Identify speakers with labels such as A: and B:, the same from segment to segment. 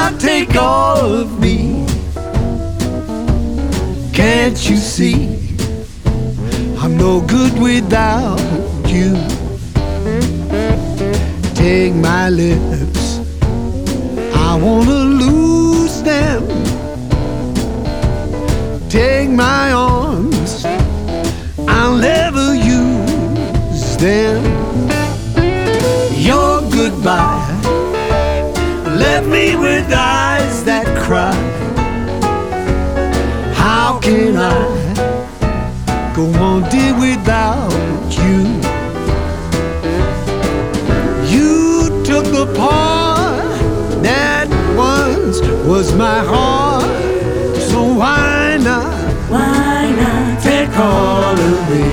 A: now take all of me. Can't you see I'm no good without you? Take my lips, I wanna lose them. Take my arms, I'll never use them. Your goodbye left me with eyes that cry. How can I go on, dear, without you? You took the part that once was my heart. So why not take all of me?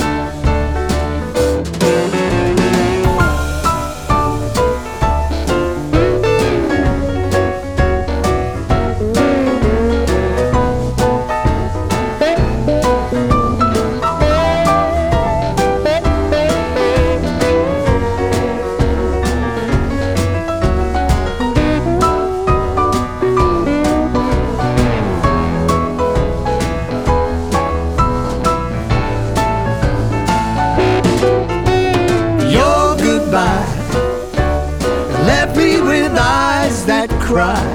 A: Left me with eyes that cry.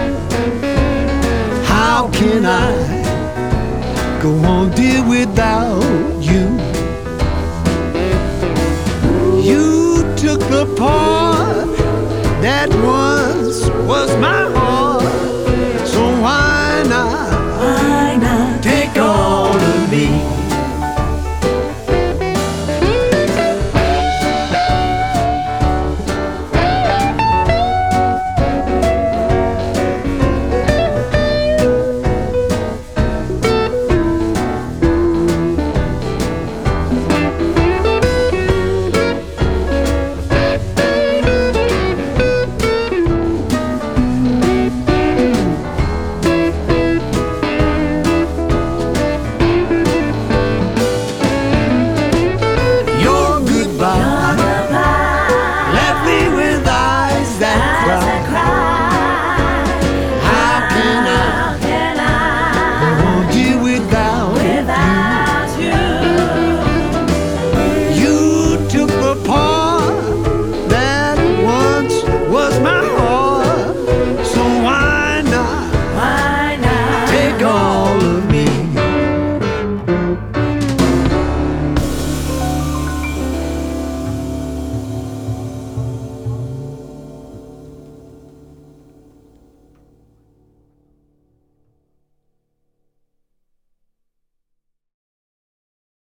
A: How can I go on, dear, without you? You took the part that was